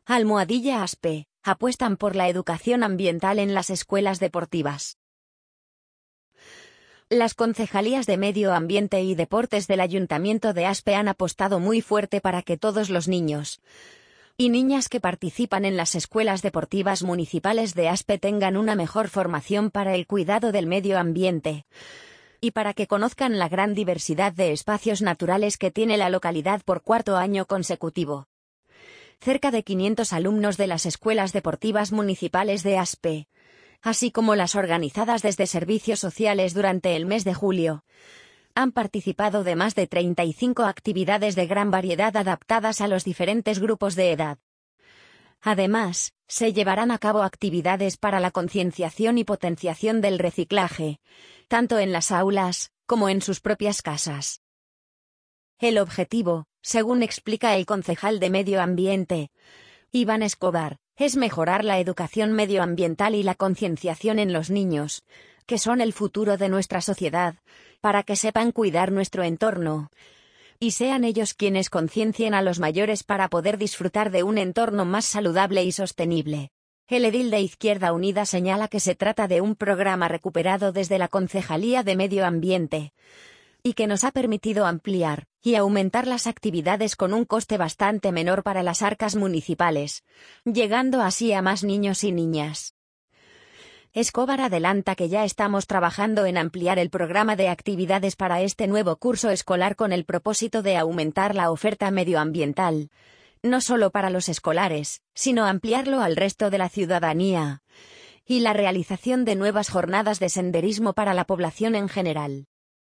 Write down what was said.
Almohadilla ASPE, apuestan por la educación ambiental en las escuelas deportivas. Las concejalías de Medio Ambiente y Deportes del Ayuntamiento de Aspe han apostado muy fuerte para que todos los niños y niñas que participan en las escuelas deportivas municipales de Aspe tengan una mejor formación para el cuidado del medio ambiente y para que conozcan la gran diversidad de espacios naturales que tiene la localidad por cuarto año consecutivo. Cerca de 500 alumnos de las escuelas deportivas municipales de Aspe, así como las organizadas desde servicios sociales durante el mes de julio, han participado de más de 35 actividades de gran variedad adaptadas a los diferentes grupos de edad. Además, se llevarán a cabo actividades para la concienciación y potenciación del reciclaje, tanto en las aulas como en sus propias casas. El objetivo, según explica el concejal de Medio Ambiente, Iván Escobar, es mejorar la educación medioambiental y la concienciación en los niños, que son el futuro de nuestra sociedad, para que sepan cuidar nuestro entorno, y sean ellos quienes conciencien a los mayores para poder disfrutar de un entorno más saludable y sostenible. El edil de Izquierda Unida señala que se trata de un programa recuperado desde la Concejalía de Medio Ambiente, y que nos ha permitido ampliar y aumentar las actividades con un coste bastante menor para las arcas municipales, llegando así a más niños y niñas. Escobar adelanta que ya estamos trabajando en ampliar el programa de actividades para este nuevo curso escolar con el propósito de aumentar la oferta medioambiental, no solo para los escolares, sino ampliarlo al resto de la ciudadanía, y la realización de nuevas jornadas de senderismo para la población en general.